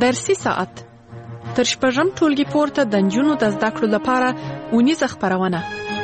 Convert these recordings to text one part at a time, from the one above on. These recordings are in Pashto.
درسي ساعت تر شپږم ټولګي پورته د نجونو د زده کړو لپاره اونیزه خپرونه.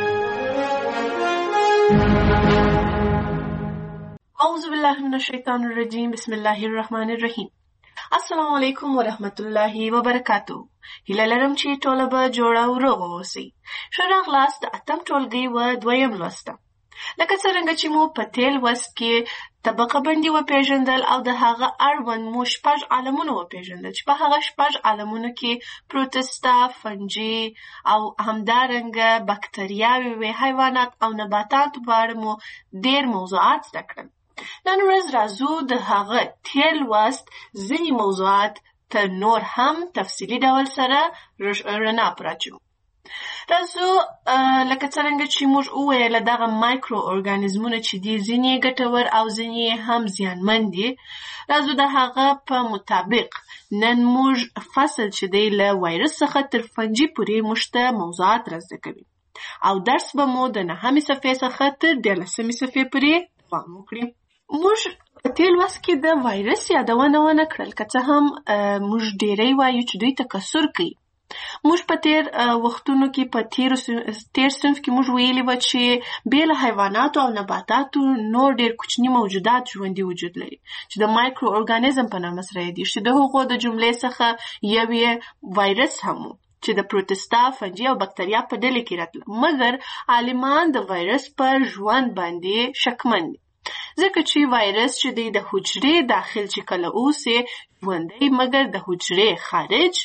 اعوذ بالله من الشیطان الرجیم. بسم الله الرحمن الرحیم. السلام علیکم ورحمت الله وبرکاتو. هیله لرم چې ټوله به جوړه او روغه اوسئ. ښه راغلاست د اتم ټولګي و دویم لوسته. لکه څرنګه چې مو په تېر لوست کې طبقه بندي وپېژندل او د هغه اړوند مو شپږ عالمونه وپېژندل چې په هغه شپږ عالمونو کې پروتستا، فنجي او همدارنګه بکتریاوې وې، حیوانات او نباتات په اړه مو ډېر موضوعات زده کړل. نن ورځ راځو د هغه تېر لوست ځینې موضوعات تر نور هم تفصیلي ډول سره رڼا پراچو. راځو لکه څرنګه چې موږ وویل دغه مایکرو ارګانیزمونه چې دي ځینې ګټور او ځینې هم زیانمن دي. راځو د هغه په مطابق نن موږ فصل چې دی له وایرس څخه تر فنجي پورې موږ ته موضوعات رازده کوي او درس به مو د 9مې صفحې څخه تر 13مې صفحې پورې دوام وکړي. موږ په تېر لوست کې د وایرس یادونه ونه کړل، که څه هم موږ ډېری وایو چې دوی تکثر کوي. موږ په تېر وختونو کې په تېر صنف کې موږ ویلي وو چې بې له حیواناتو او نباتاتو نور ډېر کوچني موجودات ژوندي وجود لري چې د مایکرو ارګانیزم په نامه سره یادېږي، چې د هغو د جملې څخه یو یې وایرس هم و چې د پروتستا، فنجي او بکتریا په ډلې کې راتله. مګر عالمان د وایرس پر ژوند باندې شکمن دي، ځکه چې وایرس چې دی د حجرې داخل چې کله اوسي ژوندی، مګر د حجرې خارج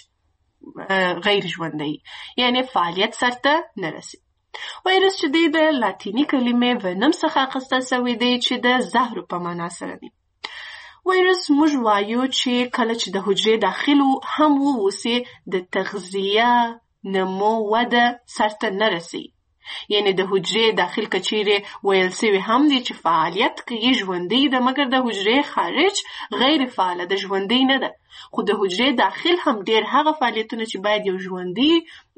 غیر ژوندی، یعنی فعالیت سرته نه رسي. وایرس چې دی د لاتینی کلمې ونم څخه اخیستل شوی دی چې د زهرو په معنا سره دی. وایرس موږ وایو چې کله چې د حجرې داخل هم واوسي د تغذیه، نمو، وده سرته نه رسي. یعنی د حجرې داخل کچیرې ویل سوی هم دی چې فعالیت کوي، ژوندی ده، مګر د حجرې خارج غیر فعاله ده، ژوندی نه ده. خو د حجرې داخل هم ډېر هغه فعالیتونه چې باید یو ژوندی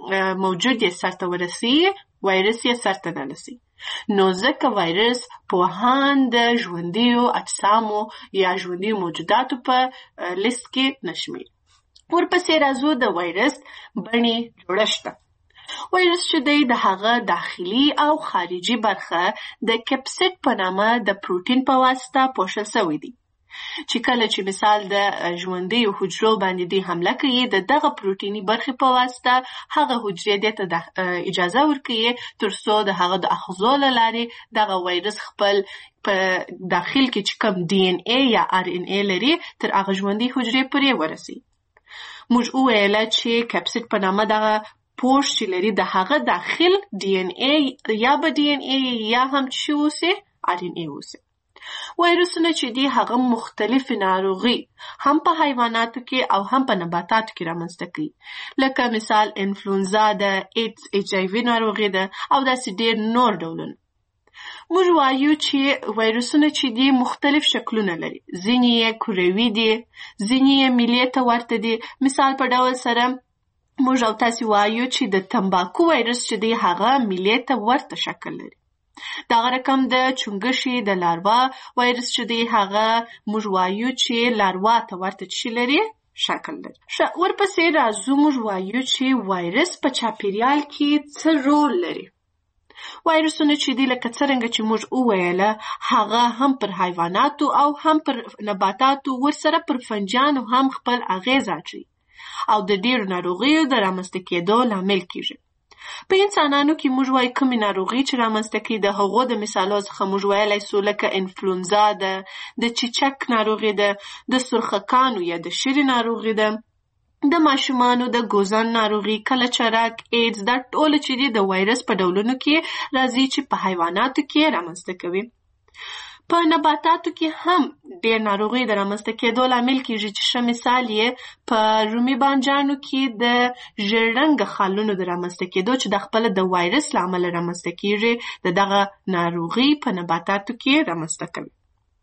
موجود یې سرته ورسي، وایرس یې سرته نه رسي. نو ځکه وایرس پوهان د ژوندیو اجسامو یا ژوندیو موجوداتو په لیست کې نشمېري. ورپسې راځو د وایرس بڼې جوړښت ته. وایرس چې دی د هغه داخلي او خارجي برخه د کپسید په نامه د پروتین په واسطه پوښل شوی دی، چې کله چې مثال د ژوندیو حجرو باندې دی حمله کوي، د دغه پروتیني برخې په واسطه هغه حجرې دې ته اجازه ورکوي تر څو د هغه د آخذو له لارې دغه وایرس خپل په داخل کې چې کوم ډي ان اے یا ار ان اے لري تر هغه ژوندۍ حجرې پورې ورسي. موږ وویل چې کپسید په نامه دغه پوښ چې لري د هغه داخل ډي ان اے یا به ډي ان اے یا هم چې اوسي ار ان اے اوسي. وایرسونه چې دي هغه مختلفې ناروغي هم په حیواناتو کې او هم په نباتاتو کې رامنځته کوي، لکه مثال انفلونزا ده، ایډز، ایچ آی وي ناروغي ده او داسې ډېر نور ډولونه. موږ وایو چې وایرسونه چې دي مختلف شکلونه لري، ځینې یې کروي دي، ځینې یې میلې ته ورته دي. مثال په ډول سره موږ او تاسې وایو چې د تمباکو وایرس چې دی هغه میلې ته ورته شکل لري. دغه رقم د چونګښې د لاروا وایرس چې دی هغه موږ وایو چې لاروا ته ورته څه لري، شکل لري. ورپسې راځو موږ وایو چې وایرس په چاپیریال کې څه رول لري. وایرسونه چې دی لکه څرنګه چې موږ وویله هغه هم پر حیواناتو او هم پر نباتاتو ورسره پر فنجانو هم خپل اغیز اچوي او د ډېرو ناروغیو د رامنځته کېدو لامل کیږي. په انسانانو کې موږ وایو کومې ناروغي چې رامنځته کوي، د هغو د مثالو څخه موږ ویلی سو لکه انفلونزا ده، د چیچک ناروغي ده، د سرخکانو یا د شري ناروغي ده، د ماشومانو د ګوزن ناروغي، کلچرک، ایډز، دا ټول چې دي د وایرس په ډولونو کې راځي چې په حیواناتو کې رامنځته کوي. په نباتاتو کې هم ډېر ناروغي د رامنځته کېدو لامل کېږي چې ښه مثال یې په رومي بانجانو کې د ژېړ رنګه خالونو د رامنځته کېدو چې د خپله د وایرس له امله رامنځته کېږي د دغه ناروغي په نباتاتو کې رامنځته کوي.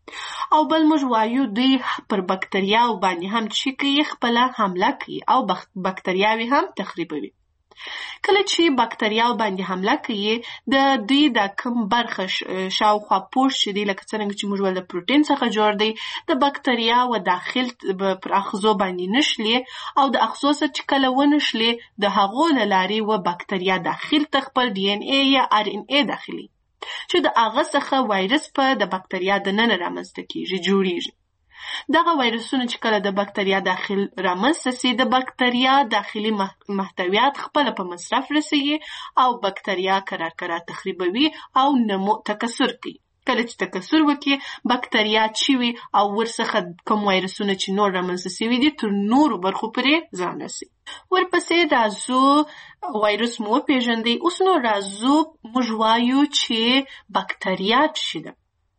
او بل موږ وایو دوی پر بکتریاو باندې هم چې کوي خپله حمله کوي او بکتریاوې هم تخریبوي. کله چې بکتریاو باندې حمله کوي د دوی د کوم برخه شاوخوا پوست چې دی لکه څنګه چې موږ ول د پروتین څخه جوړ دی د بکتریاو داخل پر اغزو باندې نشلي او د اغزو څخه چې کله ونشلي د هغو له لارې و بکتریا داخل ته خپل ډي ان اي یا ار ان اي داخلي چې د هغه څخه وایرس په د بکتریا د ننه رامنځته کیږي جوړیږي. دغه وایرسونه چې کله د بکتریا داخل رامنځته سي د بکتریا داخلي محتویات خپل په مصرف رسوي او بکتریا کرار تخریبوي او نمو تکثر کوي. کله چې تکثر وکړي بکتریا چوي او ورڅخه کوم وایرسونه چې نور رامنځته سوي دي تر نورو برخو پورې ځان رسي. ورپسې راځو وایرس مو پیژندي. اوس نو راځو موږ وایو چې بکتریا څه ده.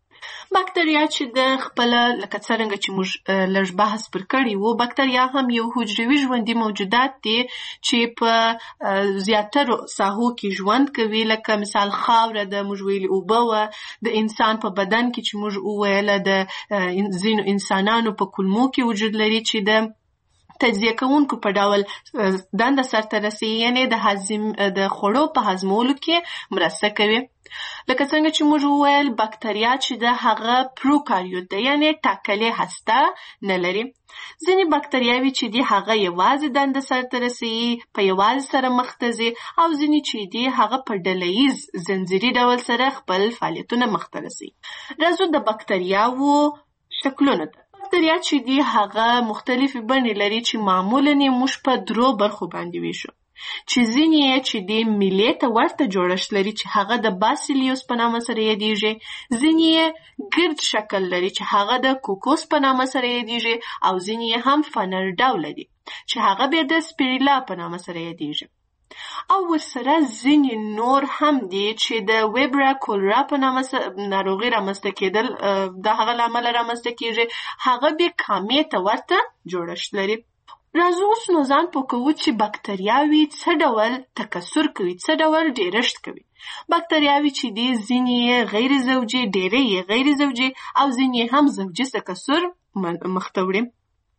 بکتریا چې د خپل لکه څنګه چې موږ لږ بحث پر کړی وو بکتریا هم یو حجروي ژوندي موجودات دي چې په زیاترو ساحو کې ژوند کوي لکه مثال خاوره د موږ ویلي اوبه د انسان په بدن کې چې موږ وویل د ځینو انسانانو په کولمو کې وجود لري چې د تجزیه کوونکو په ډول دنده سرته رسوي یعنی د خوړو په هضمولو کې مرسته کوي. لکه څنګه چې موږ وویل بکتریا چې د هغه پروکاریوت ده یعنی ټاکلې هسته نه لري. ځینې بکتریاوې چې دي هغه یوازې دنده سرته رسوي په یوازې سره مخ ته ځي او ځینې چې دي هغه په ډلهییز زنځیري ډول سره خپل فعالیتونه مخ ته رسوي. راځو د بکتریاوو شکلونه ته. بکتریا چې دي هغه مختلفې بڼې لري چې معمولاً موږ په درو برخو باندې ویشو چې ځینې یې چې دي میلې ته ورته جوړښت لري چې هغه د باسیلیوس په نامه سره یادیږي. ځینې یې ګرد شکل لري چې هغه د کوکوس په نامه سره یادیږي او ځینې یې هم فنر ډوله دي چې هغه بیا د سپیریلا په نامه سره یادیږي. او ورسره ځینې نور هم دي چې د ویبرا کولرا په نامه ناروغي رامنځته کېدل د هغه له امله رامنځته کېږي هغه بیا کامې ته ورته جوړښت لري. راځو اوس نو ځان پوه کوو چې بکتریاوې څه ډول تکثر کوي څه ډول ډیرښت کوي. بکتریاوې چې دي ځینې یې غیر زوجي ډېرې یې غیر زوجي او ځینې هم زوجي تکثر مخ ته وړي.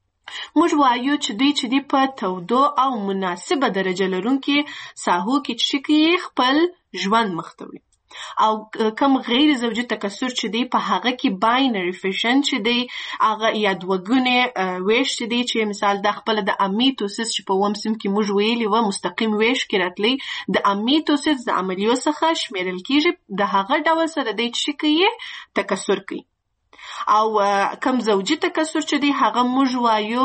موږ وایو چې دوی چې دي په تودو او مناسبه درجه لرونکي ساحو کې چې کوي خپل ژوند مخ ته وړي او کم غیر زوجي تکثر چې دی په هغه کې باینری فیشن چې دی هغه یا دوګونې ویش چې دی چې مثال د خپل د امیتوسیس چې په ومسم کې موږ ویلي و مستقیم ویش کې راتلی د امیتوسیس د عملیو څخه شمیرل کیږي د هغه ډول سره دی چې کوي تکثر کوي. او کم زوجي تکثر چې دی هغه موږ وایو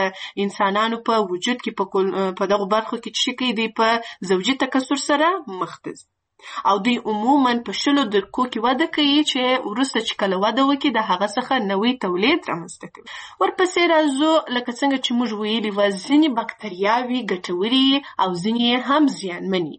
د انسانانو په وجود کې په دغه برخو کې چې کوي دی په زوجي تکثر سره مخ ته ځي او دوی عموماً په 10 دقیقو کې وده کوي چې وروسته چې کله وده وکړي د هغه څخه نوی تولید رامنځته کوي. ورپسې راځو لکه څنګه چې موږ ویلي و ځینې بکتریاوې ګټورې او ځینې هم زیانمنې.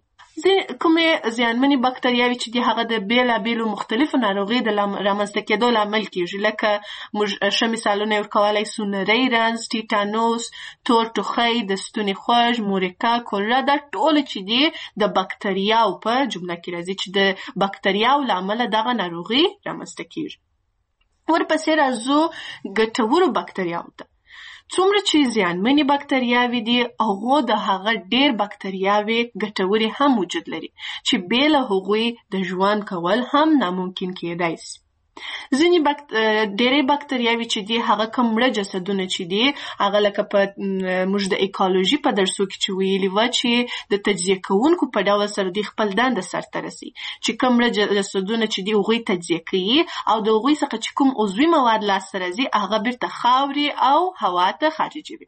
کومې زیانمنې بکتریاوې چې دي هغه د بیلابیلو مختلفو ناروغیو د رامنځته کېدو لامل کېږي لکه موږ ښه مثالونه یې ورکولی سو نری رنځ ټیټانوس تور ټوخی د ستوني خوږ مورکا کولرا دا ټول چې دي د بکتریاو په جمله کې راځي چې د بکتریاو له امله دغه ناروغي رامنځته کېږي. ورپسې راځو ګټورو بکتریاو ته. څومره چې زیانمنې بکتریاوې دي هغو د هغه ډېر بکتریاوې ګټورې هم وجود لري چې بې له هغوی د ژوند کول هم ناممکن کېدای سي. ځینې ډېرې بکتریاوې چې دي هغه کوم مړه جسدونه چې دي هغه لکه په موږ د ایکولوژي په درسو کې چې ویلي وه چې د تجزیه کوونکو په ډول سره دوی خپل دنده سرته رسي چې کوم مړه جسدونه چې دي هغوی تجزیه کوي او د هغوی څخه چې کوم عضوي مواد لاسته راځي هغه بیرته خاورې او هوا ته خارجوي.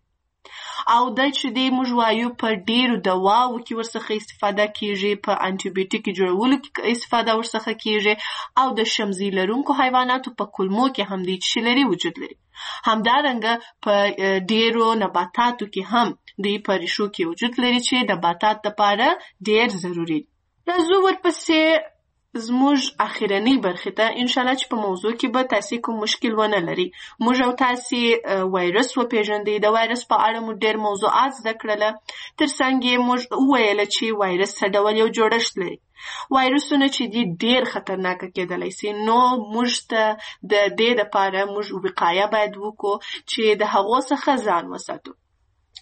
او دا چې دی موږ وایو په ډیرو دواو کې ورڅخه استفاده کیږي په انټي جوړولو کې استفاده ورڅخه کیږي او د شمزي لرونکو حیواناتو په کولمو کې هم دی چې لري وجود لري. همدارنګه په ډیرو نباتاتو کې هم دی په ریښو کې وجود لري چې د نباتات لپاره ډیر ضروری. راځو ورپسې زموږ اخیرنی برخې ته انشاءالله چې په موضوع کې به تاسې کوم مشکل ونه لري. موږ او تاسې وایرس وپېژندئ د وایرس په اړه مو ډېر موضوعات زده کړله تر څنګ یې موږ وویله چې وایرس څه ډول یو جوړښت لري. وایرسونه چې دي ډېر خطرناکه کېدلی سي نو موږ ته د دې دپاره موږ وقایه باید وکړو چې د هغو څخه ځان وساتو.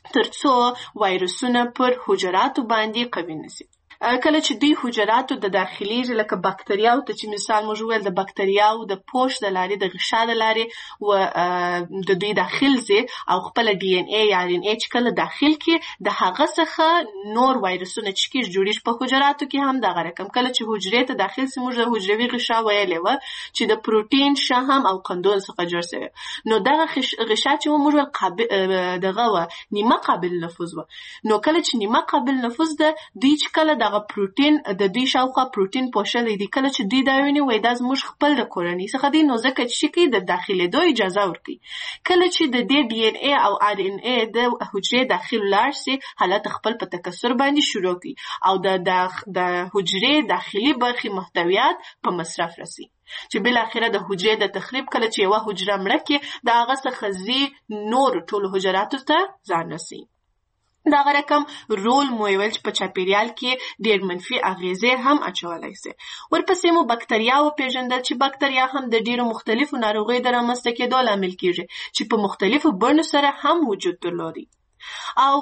ترڅو وایرسونه پر حجراتو باندې قوي نشي. کله چې دوی حجراتو د داخلي لکه بکتریاو ته چې مثال موږ ویل د بکتریاو د پوش د لارې د غشا د لارې و د دوی داخل زی او خپل ډي ان اي یا ان اچ کله داخل کې د هغه څخه نور وایرسونه چې کیږي جوړیږي په حجراتو کې هم دغه رقم کله چې حجرې ته داخل سي موږ د حجروي غشا ویلې و چې د پروتین شحم او قندون څخه جوړ شوی نو دغه غشا چې موږ قابل دغه و نیمه قابل نفوذ و نو کله چې نیمه قابل نفوذ ده دوی چې کله دغه پروتین د دوی شاوخوا پروتین پوښلې دي کله چې دوی دا ویني وای دا زموږ خپل د کورنۍ څخه دی نو ځکه چې شي د داخلېدو اجازه ورکړي کله چې د دې ډي ان اي او ار ان اي د حجرې داخل لاړ شي حالت خپل په تکثر باندې شروع کوي او د حجرې داخلي برخې محتویات په مصرف رسي چې بل اخره د حجرې د تخریب کله چې یو حجره مړه کې د هغه څخه زی نور ټول حجراتو ته ځان رسي دا رقم رول مو ویل چې په چاپیریال کې ډېر منفي اغیزې هم اچولای شي ورپسې مو بکتریا او پیژندل چې بکتریا هم د ډېرو مختلفو ناروغیو د رامنځته کېدو لامل کیږي چې په مختلفو بڼو سره هم وجود درلودي او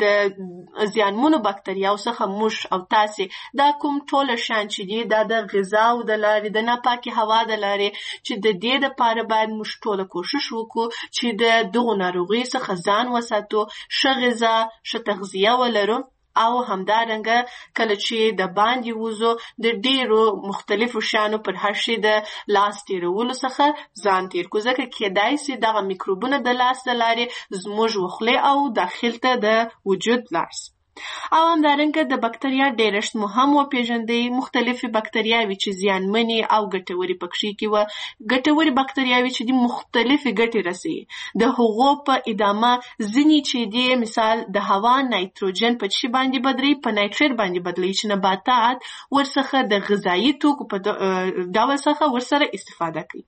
د زیانمنو بکتریاو څخه موږ او تاسې دا کوم ټول شان چې دي دا د غذا او د لارې د ناپاکي هوا د لارې چې د دې لپاره باید موږ ټول کوشش وکړو چې د دغو ناروغیو څخه ځان وساتو ښه غذا ښه تغذیه ولرو او همدارنګه کله چې د باندې وځو د ډیرو مختلفو شیانو پر هر شي د لاس تیرولو څخه ځان تیر کو ځکه کېدای شي دغه میکروبونه د لاس د لارې زموږ وخلې او داخل ته د وجود لاړ شي او همدارنګه د بکتریا ډیرشت مو هم وپېژندئ مختلفې بکتریاوې چې زیانمنې او ګټورې پکښې کې وه ګټورې بکتریاوې چې دي مختلفې ګټې رسوي د هغو په ادامه ځینې چې دي مثال د هوا نایتروجن په څه باندې بدلوي په نایتریټ باندې بدلوي چې نباتات ورڅخه د غذایي توکو په ډول څخه ورسره استفاده کوي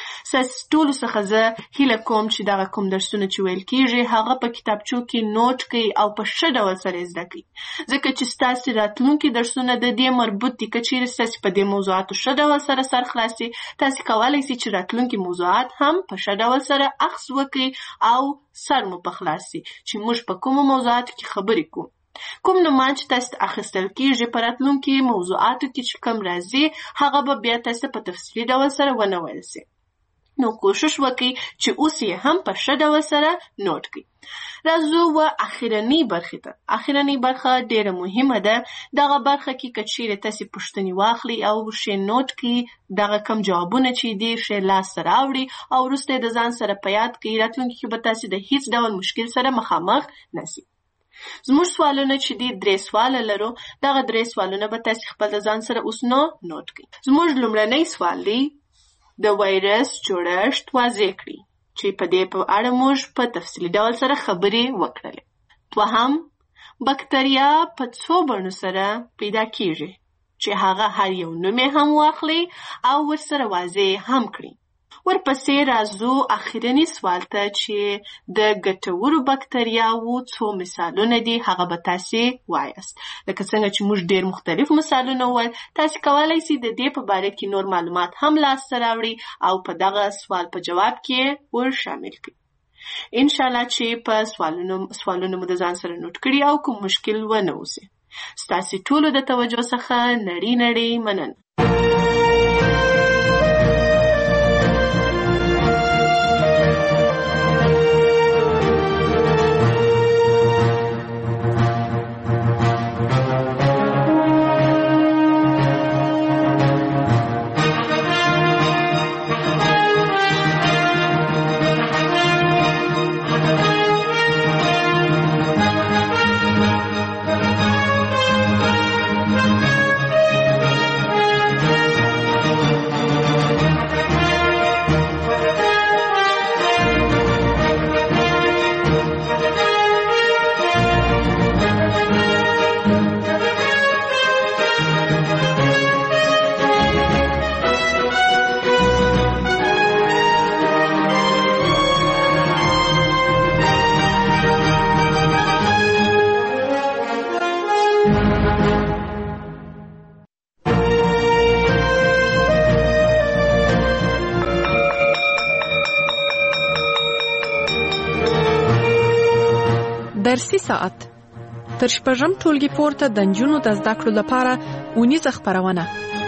ټولو څخه زه هیله کوم چې دغه کوم درسونه چې ویل کیږي هغه په کتابچو کې نوٹ کړئ او په ښه ډول سره زده کړئ ځکه چې ستاسې راتلونکي درسونه د دې مربوط دي که چیرې ستاسې په دې موضوعاتو ښه ډول سره سر خلاصي تاسې کولی شئ چې راتلونکي موضوعات هم په ښه ډول سره اخذ وکړئ او سر مو په خلاص شي چې موږ په کومو موضوعاتو کې خبرې کوو کوم نومان چې تاسو اخیستل کیږي په راتلونکي موضوعاتو کې چې کوم راځي هغه به بیا تاسو په تفصیلي ډول سره ونه ویل شي نو کوشش وکړئ چې اوس یې هم په ښه ډول سره نوٹ کړئ راځو و اخرنۍ برخې ته اخرنۍ برخه ډیره مهمه ده دغه برخه کې که چیرې تاسې پوښتنې واخلئ او ښې نوٹ کړئ دغه کم جوابونه چې دي ښې لاسته راوړي او وروسته یې د ځان سره په یاد کړئ راتلونکي کې به تاسې د هیڅ ډول مشکل سره مخامخ نشئ زموږ سوالونه چې دي 3 سواله لرو دغه 3 سوالونه به تاسې خپل د ځان سره اوس نو نوٹ کړئ زموږ لومړنی سوال دی د وایرس جوړښت واضح کړي چې په دې په اړه موږ په تفصیلي ډول سره خبرې وکړلې دوهم بکتریا په څو بڼو سره پیدا کیږي چې هغه هر یو نوم یې هم واخلي او ورسره واضح هم کړي ورپسې راځو اخرنی سوال ته چې د ګټورو بکتریاوو څو مثالونه دي هغه به تاسې وایاست لکه څنګه چې موږ ډېر مختلف مثالونه وویل تاسې کولی شئ د دې په باره کې نور معلومات هم لاسته راوړئ او په دغه سوال په جواب کې ور شامل کړئ انشاءالله چې په سوالونو مو د ځان سره نوٹ کړي او کوم مشکل ونه اوسي ستاسې ټولو د توجه څخه نړۍ مننه درسي ساعت تر شپږم ټولګي پورته د نجونو د زده کړو لپاره اونیزه خپرونه.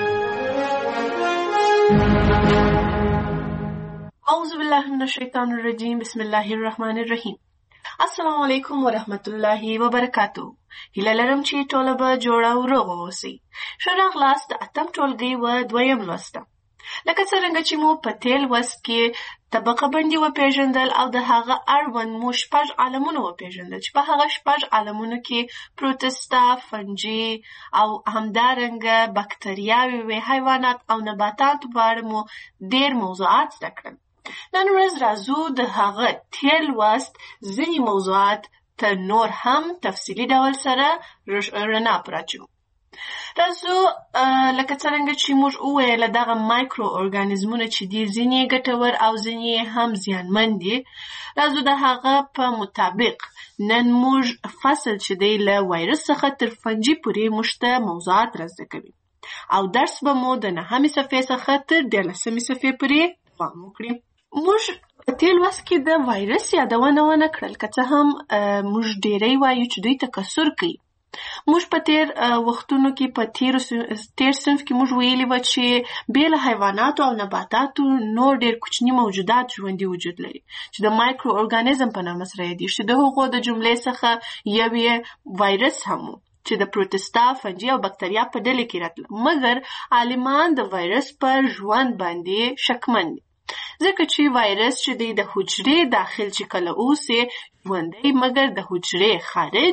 اعوذ بالله من الشیطان الرجیم. بسم الله الرحمن الرحیم. السلام علیکم ورحمت الله وبرکاتو. هیله لرم چې ټوله به جوړه او روغه اوسئ. ښه راغلاست د اتم ټولګي و دویم لوسته. لکه څرنګه چې مو په تېر لوست کې طبقه بندي وپېژندل او د هغه اړوند مو شپږ عالمونه وپېژندل چې په هغه شپږ عالمونو کې پروتستا، فنجي او همدارنګه بکتریاوې وې، حیوانات او نباتات په اړه مو ډېر موضوعات زده کړل. نن ورځ راځو د هغه تېر لوست ځینې موضوعات تر نور هم تفصیلي ډول سره رڼا پراچو. راځو لکه څرنګه چې موږ وویل دغه مایکرو ارګانیزمونه چې دي ځینې ګټور او ځینې هم زیانمن دي. راځو د هغه په مطابق نن موږ فصل چې دی له وایرس څخه تر فنجي پورې موږ ته موضوعات رازده کوي او درس به مو د 9مې صفحې څخه تر 13مې صفحې پورې دوام وکړي. موږ په تېر لوست کې د وایرس یادونه ونه کړل، که څه هم موږ ډېری وایو چې دوی تکثر کوي. موږ په تېر وختونو کې په تېر صنف کې موږ ویلي وو چې بې له حیواناتو او نباتاتو نور ډېر کوچني موجودات ژوندي وجود لري چې د مایکرو ارګانیزم په نامه سره یادېږي، چې د هغو د جملې څخه یو یې وایرس هم و چې د پروتستا، فنجي او بکتریا په ډلې کې راتله. مګر عالمان د وایرس په ژوند باندې شکمن دي، ځکه چې وایرس چې دی د حجرې داخل چې کله اوسي ژوندی، مګر د حجرې خارج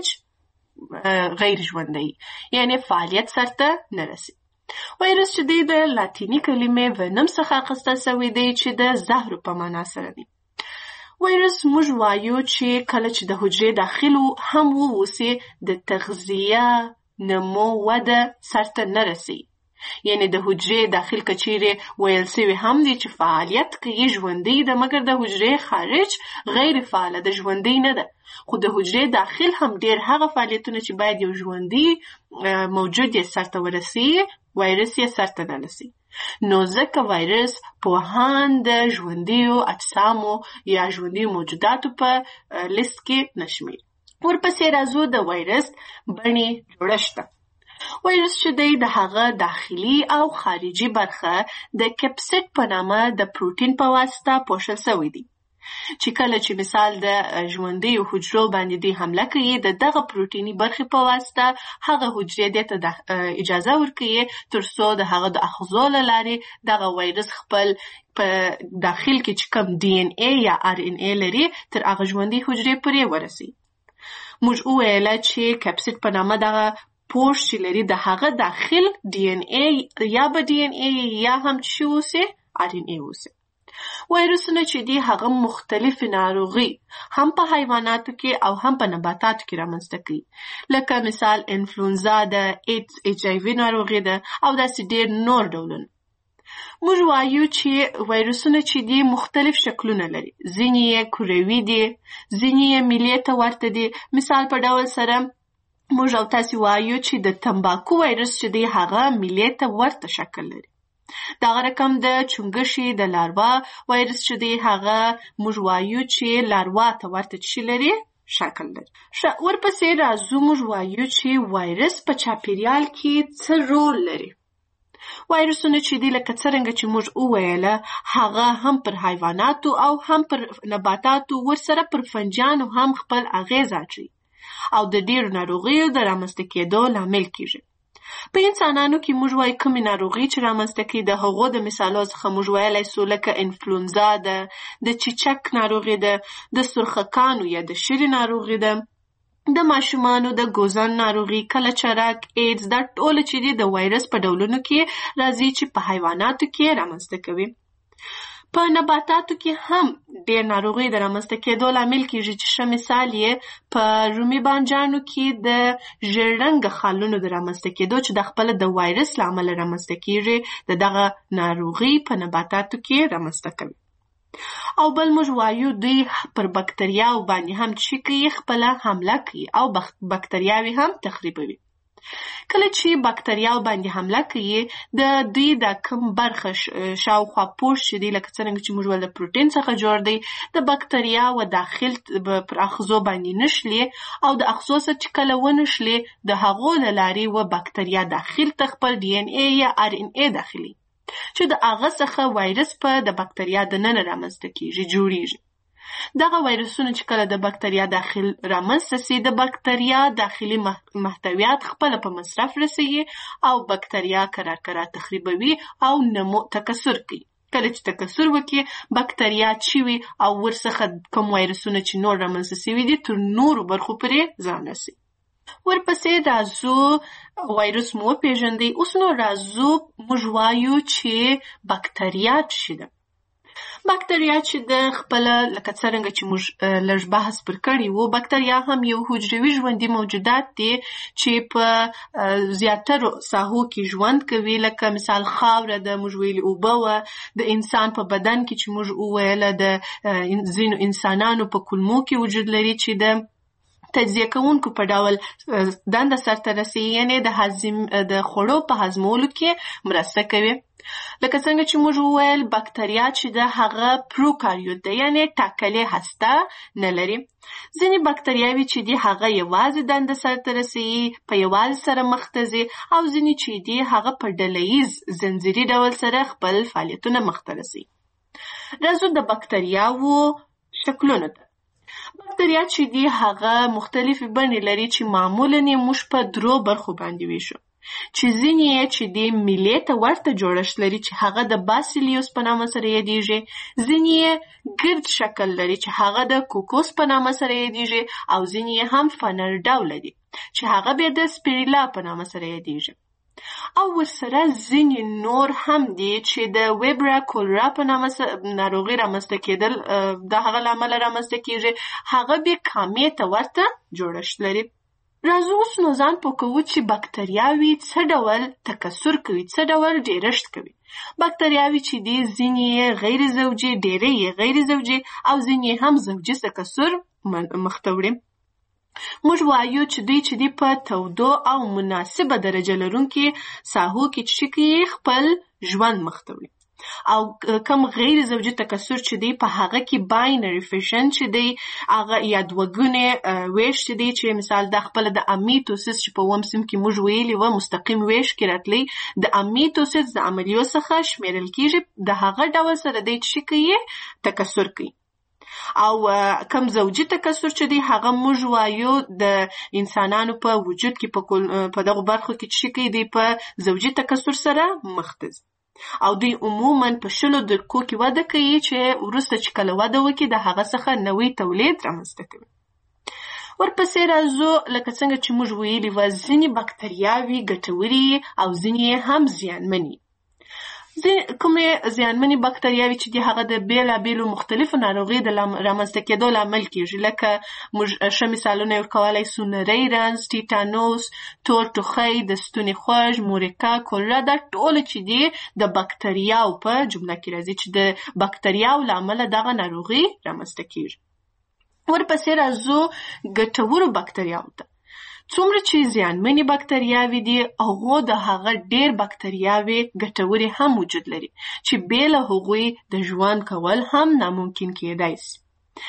غیر ژوندی، یعنی فعالیت سرته نه رسي. وایرس چې دی د لاتینی کلمې ونم څخه اخیستل سوی دی چې د زهرو په معنا سره دی. وایرس موږ وایو چې کله چې د حجرې داخل هم واوسي د تغذیه، نمو، وده سرته نه رسي. یعنی د حجرې داخل کچیرې ویل سوی هم دی چې فعالیت کوي، ژوندی ده، مګر د حجرې خارج غیر فعاله ده، ژوندی نه ده. خو د حجرې داخل هم ډېر هغه فعالیتونه چې باید یو ژوندی موجود یې سرته ورسي، وایرس یې سرته نه رسي. نو ځکه وایرس پوهان د ژوندیو اجسامو یا ژوندیو موجوداتو په لیست کې نشمیر. ورپسې راځو د وایرس بڼې جوړښت ته. وایرس چې دی د هغه داخلي او خارجي برخه د کپسید په نامه د پروتین په واسطه پوښل سوی دی چې کله چې مثال د ژوندیو حجرو باندې دی حمله کوي، د دغه پروتیني برخې په واسطه هغه حجرې دې ته اجازه ورکوي تر څو د هغه د اخذو له لارې دغه وایرس خپل په داخل کې چې کوم ډي ان اے یا ار ان اے لري تر هغه ژوندۍ حجرې پورې ورسي. موږ وویل چې کپسید په نامه دغه پوښ چې لري د هغه داخل ډي ان اے یا به ډي ان اے یا هم چې اوسي ار ان اے اوسي. وایرسونه چې دي هغه مختلفې ناروغي هم په حیواناتو کې او هم په نباتاتو کې رامنځته کوي، لکه مثال انفلونزا ده، ایډز، ایچ آی وي ناروغي ده او داسې ډېر نور ډولونه. موږ وایو چې وایرسونه چې دي مختلف شکلونه لري، ځینې یې کروي دي، ځینې یې میلې ته ورته دي. مثال په ډول سره موږ او تاسې وایو چې د تمباکو وایرس چې دی هغه میلې ته ورته شکل لري. دغه رقم د چونګښې د لاروا وایرس چې دی هغه موږ وایو چې لاروا ته ورته شي لري شکل لري. ورپسې راځو موږ وایو چې وایرس په چاپیریال کې څه رول لري. وایرسونه چې دی لکه څرنګه چې موږ وویله هغه هم پر حیواناتو او هم پر نباتاتو ورسره پر فنجانو هم خپل اغیز اچوي او د ډېرو ناروغیو د رامنځته کېدو لامل کیږي. په انسانانو کې موږ وایو کومې ناروغي چې رامنځته کوي، د هغو د مثالو څخه موږ ویلی سو لکه انفلونزا ده، د چیچک ناروغي ده، د سرخکانو یا د شري ناروغي ده، د ماشومانو د ګوزن ناروغي، کلچرک، ایډز، دا ټول چې دي د وایرس په ډولونو کې راځي چې په حیواناتو کې رامنځته کوي. په نباتاتو کې هم ډېر ناروغي د رامنځته کېدو لامل کېږي چې ښه مثال یې په رومي بانجانو کې د ژېړ رنګه خالونو د رامنځته کېدو چې د خپله د وایرس له امله رامنځته کېږي د دغه ناروغي په نباتاتو کې رامنځته کوي. او بل موږ وایو دوی پر بکتریاو باندې هم چې کوي خپله حمله کوي او بکتریاوې هم تخریبوي. کله چې بکتریاو باندې حمله کوي د دوی د کوم برخه شاوخوا پوست چې دی لکه څنګه چې موږ د پروټین څخه جوړ دی د بکتریاو داخل پر اغزو باندې نشلي او د اغزو څخه چې کله ونشلي د هغو له لارې و بکتریا داخل ته خپل ډي ان اي یا ار ان اي داخلي چې د هغه څخه وایرس په د بکتریا دننه رامنځته کیږي جوړیږي. دغه وایرسونه چې کله د بکتریا داخل رامنځته سي د بکتریا داخلي محتویات خپل په مصرف رسوي او بکتریا کرار تخریبوي او نمو تکثر کوي. کله چې تکثر وکړي بکتریا چوي او ورڅخه کوم وایرسونه چې نور رامنځته سوي دي تر نورو برخو پورې ځان رسي. ورپسې راځو وایرس مو پیژندي. اوس نو راځو موږ وایو چې بکتریا څه ده. بکتریا چې د خپل لکه څنګه چې موږ لږ بحث پر کړی وو بکتریا هم یو حجروي ژوندي موجودات دي چې په زیاترو ساحو کې ژوند کوي لکه مثال خاوره د موږ ویلي اوبه وه د انسان په بدن کې چې موږ وویله د ځینو انسانانو په کولمو کې وجود لري چې د تجزیه کوونکو په ډول دنده سرته رسوي یعنې د خوړو په هضمولو کې مرسته کوي. لکه څنګه چې موږ وویل بکتریا چې د هغه پروکاریوت ده یعنې ټاکلې هسته نه لري. ځینې بکتریاوې چې دي هغه یوازې دنده سرته رسوي په یوازې سره مخ ته ځي او ځینې چې دي هغه په ډلهییز زنځیري ډول سره خپل فعالیتونه مخ ته رسوي. راځو د بکتریاوو شکلونو ته. بکتریا چې دي هغه مختلفې بڼې لري چې معمولاً موږ په درو برخو باندې ویشو چې ځینې یې چې د میلې ته ورته جوړښت لري چې هغه د باسیلیوس په نامه سره یادیږي. ځینې یې ګرد شکل لري چې هغه د کوکوس په نامه سره یادیږي او ځینې یې هم فنر ډوله دي چې هغه بیا د سپیریلا په نامه سره یادیږي. او ورسره ځینې نور هم دي چې د ویبرا کولرا په نامه ناروغي رامنځته کېدل د هغه له امله رامنځته کېږي هغه بیا کامې ته ورته جوړښت لري. راځو اوس نو ځان پوه کوو چې بکتریاوې څه ډول تکثر کوي څه ډول ډیرښت کوي. بکتریاوې چې دي ځینې یې غیر زوجي ډېرې یې غیر زوجي او ځینې هم زوجي تکثر مخ ته وړي. موږ وایو چې دوی چې دي په تودو او مناسبه درجه لرونکې ساحو کې چې کوي خپل ژوند مخ ته وړي او کم غیر زوجي تکثر چې دی په هغه کې باینري فیشن چې دی هغه یا دوګونې ویش چې دی چې مثال د خپل د امیټوسیس چې په اووم صنف کې موږ ویلي وه مستقیم ویش کې راتلی د امیټوسیس د عملیو څخه شمیرل کیږي د هغه ډول سره دی چې کوي تکثر کوي. او کم زوجي تکثر چې دی هغه موږ وایو د انسانانو په وجود کې په دغه برخو کې چې کوي دی په زوجي تکثر سره مخ ته ځي او دوی عموماً په 10 دقیقو کې وده کوي چې وروسته چې کله وده وکړي د هغه څخه نوی تولید رامنځته کوي. ورپسې راځو لکه څنګه چې موږ ویلي وه ځینې بکتریاوې ګټورې او ځینې هم زیانمنې. کومې زیانمنې بکتریاوې چې دي هغه د بیلابیلو مختلفو ناروغیو د رامنځته کېدو لامل کېږي لکه موږ ښه مثالونه یې ورکولی سو نری رنځ ټیټانوس تور ټوخی د ستوني خوږ مورکا کولرا دا ټول چې دي د بکتریاو په جمله کې راځي چې د بکتریاو له امله دغه ناروغي رامنځته کېږي. ورپسې راځو ګټورو بکتریاو ته. څومره چې زیانمنې بکتریاوې دي هغو د هغه ډېر بکتریاوې ګټورې هم وجود لري چې بې له هغوی د ژوند کول هم ناممکن کېدای سي.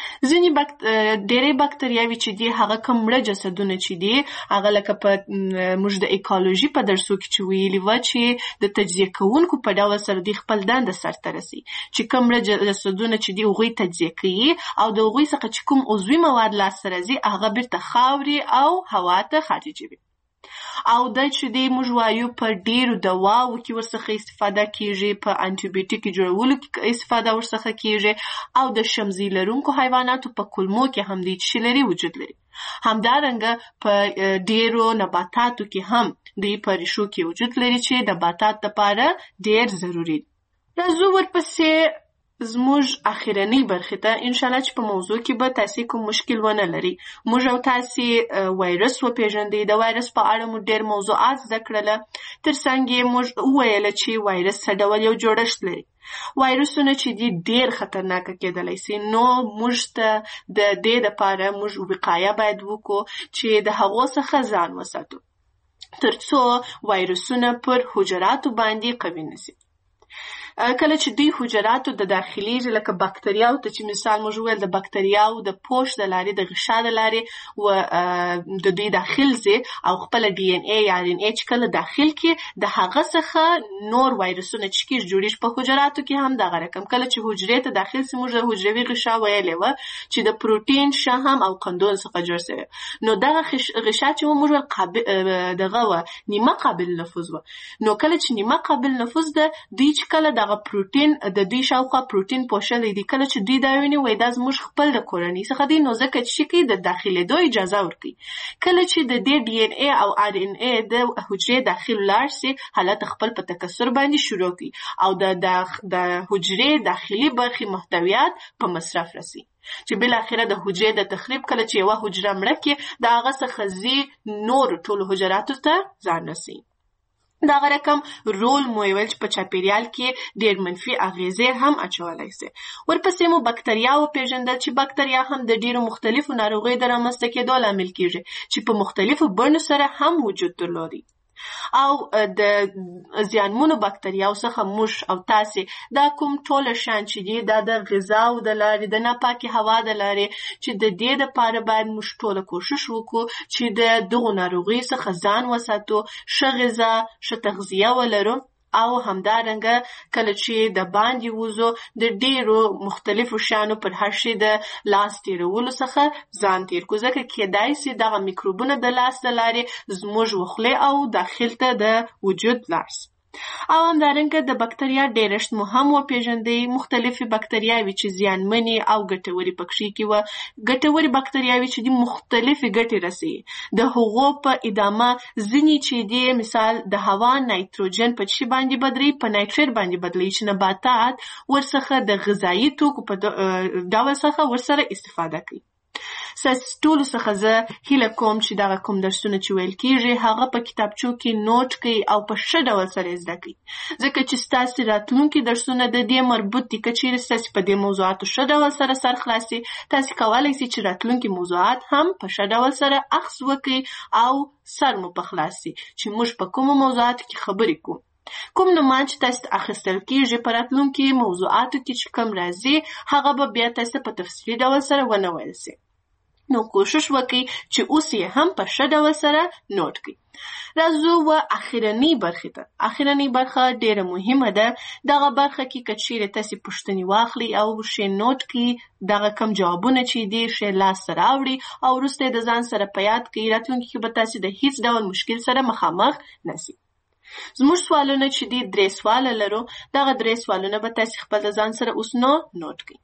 ډېرې بکتریاوې چې دي هغه کوم مړه جسدونه چې دي هغه لکه په موږ د ایکالوژي په درسو کې چې ویلي وه چې د تجزیه کوونکو په ډول سره دوی خپل دنده سرته رسوي چې کوم مړه جسدونه چې دي هغوی تجزیه کوي او د هغوی څخه چې کوم عضوي مواد لاسته راځي هغه بیرته خاورې او هوا ته خارجوي. او دا چې دی موږ وایو په ډیرو دواو کې ورڅخه استفاده کیږي په انټي بیوټیک جوړولو کې استفاده ورڅخه کیږي او د شمزي لرونکو حیواناتو په کولمو کې هم د چی لري وجود لري. همدارنګه په ډیرو نباتاتو کې هم د په ریشو کې وجود لري چې د نباتات لپاره ډیر ضروری. راځو ورپسې زموږ اخیرنی برخه ته ان شاء الله چې په موضوع کې به تاسو کوم مشکل ونه لري. موږ او تاسو وایرس وپېژندئ د وایرس په اړه مو ډېر موضوعات زده کړل. ترڅنګ موږ وویل چې وایرس څه ډول یو جوړښت لري. وایرسونه چې دي ډېر خطرناک کېدلی سي نو موږ ته د دې لپاره موږ وقایه باید وکړو چې د هغو څخه ځان وساتو. ترڅو وایرسونه پر حجراتو باندې قوي نشي. کله چې دوی حجراتو د داخليږي لکه بکتریاو ته چې مثال موږ ویل د بکتریاو د پوش د لارې د غشا د لارې و د دوی داخل زی او خپل ډي ان اي یا ار ان اي چې کله داخل کې د هغه څخه نور وایرسونه چې کیږي جوړیږي په حجراتو کې هم دغه رقم. کله چې حجرې ته داخل سي موږ د حجروي غشا ویلې و چې د پروتین شهم او قندون څخه جوړ شوی. نو دغه غشا چې موږ قابل دغه و نیمه قابل نفوذ و. نو کله چې نیمه قابل نفوذ ده دوی چې کله دغه پروتین د دوی شاوخوا پروتین پوښلې دي کله چې دوی دا ویني وای دا زموږ خپل د کورنۍ څخه دی نو ځکه چې کی د داخليدو اجازه ورکړي. کله چې د دې ډي ان اي او ار ان اي د حجرې داخل لاړ سي حالت خپل په تکثر باندې شروع کی او د حجرې داخلي برخې محتویات په مصرف رسي چې بل اخره د حجرې د تخریب کله چې یو حجره مړه کې دا هغه څخه زی نور ټول حجراتو ته ځان رسي. دا رقم رول مو ویل چې په چاپیریال کې ډېر منفي اغیزې هم اچولای شي. ورپسې مو بکتریا او پیژندل چې بکتریا هم د ډېرو مختلفو ناروغیو د رامنځته کېدو لامل کیږي چې په مختلفو بڼو سره هم وجود درلودي. او د زیانمنو بکتریاو څخه موږ او تاسې دا کوم ټول شان چې دي دا د غذا او د لارې د ناپاکې هوا د لارې چې د دې دپاره باید موږ ټوله کوشش وکړو چې د دغو ناروغیو څخه ځان وساتو، ښه غذا، ښه تغذیه ولرو او همدارنګه کله چې د باندې وځو د ډیرو مختلفو شیانو پر هر شي د لاس تیرولو څخه ځان تیر کړو ځکه کېدای سي دغه میکروبونه د لاس د لارې زموږ وخلې او داخل ته د وجود لاړ سي. او همدارنګه د بکتریا ډیرشت مو هم وپېژندئ. مختلفې بکتریاوې چې زیانمنې او ګټورې پکښې کې وه. ګټورې بکتریاوې چې دي مختلفې ګټې رسوي. د هغو په ادامه ځینې چې دي مثال د هوا نایتروجن په څه باندې بدلوي په نایتریت باندې بدلوي چې نباتات ورڅخه د غذایي توکو په ډول څخه ورسره استفاده کوي. ټولو څخه زه هیله کوم چې دغه کوم درسونه چې ویل کېږي هغه په کتابچو کې نوټ کړئ او په ښه ډول سره زده کړئ ځکه چې ستاسې راتلونکي درسونه د دې مربوط دي. که چیرې ستاسې په دې موضوعاتو ښه ډول سره سر خلاص سي تاسې کولی سئ چې راتلونکي موضوعات هم په ښه ډول سره اخذ وکړئ او سر مو په خلاص سي چې موږ په کومو موضوعاتو کې خبرې کوو. کوم نومان چې تاسو ته اخیستل کېږي په راتلونکي موضوعاتو کې چې کوم راځي هغه به بیا تاسو په تفصیلي ډول سره ونه ویل سي. نو کوشش وکړئ چې اوس یې هم په ښه ډول سره نوټ کړئ. راځو و اخرنۍ برخې ته. اخرنۍ برخه ډېره مهمه ده. دغه برخه کې که چیرې تاسې پوښتنې واخلئ او ښې نوټ کړئ دغه کم جوابونه چې دي ښې لاسته راوړي او وروسته یې د ځان سره په یاد کړئ راتلونکي کې به تاسې د هیڅ ډول مشکل سره مخامخ نسئ. زموږ سوالونه چې دي 3 سواله لرو. دغه 3 سوالونه به تاسې خپل د ځان سره اوس نو نوټ کړئ.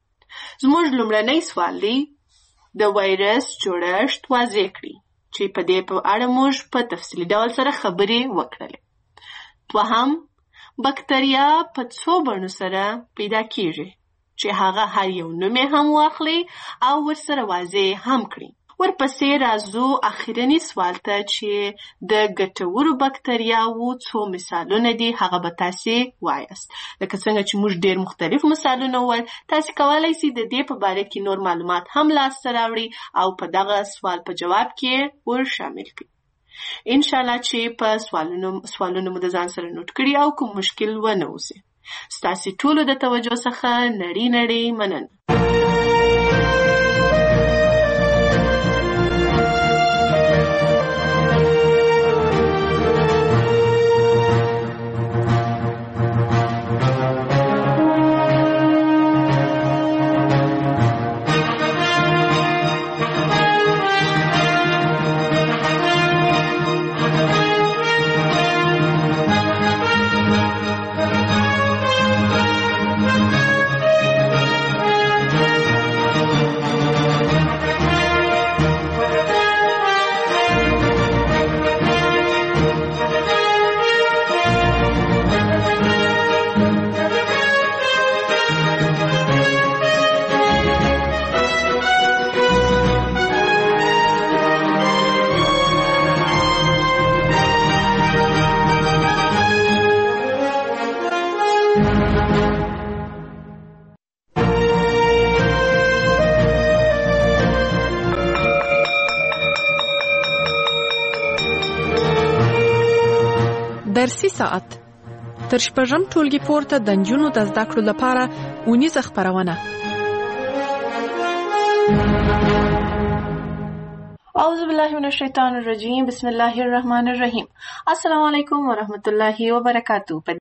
زموږ لومړنی سوال دی د وایرس جوړښت واضح کړي چې په دې په اړه موږ په تفصیلي ډول سره خبرې وکړلې. دوهم بکتریا په څو بڼو سره پیدا کیږي چې هغه هر یو نوم یې هم واخلي او ورسره واضح هم کړي. ورپسې راځو اخرني سوال ته چې د ګټورو بکتریاوو څو مثالونه دي هغه به تاسې وایاست. لکه څنګه چې موږ ډېر مختلف مثالونه وویل تاسې کولی سئ د دې په باره کې نور معلومات هم لاسته راوړئ او په دغه سوال په جواب کې ور شامل کړئ. انشاءالله چې په سوالونو مو د ځان سره نوټ کړي او کوم مشکل ونه اوسي. ستاسې ټولو د توجه څخه نړۍ مننه. درسي ساعت تر شپږم ټولګي پورته د نجونو د زده کړو لپاره اونیزه خپرونه. اعوذ بالله من الشیطان الرجیم. بسم الله الرحمن الرحیم. السلام علیکم ورحمۃ اللہ وبرکاتہ.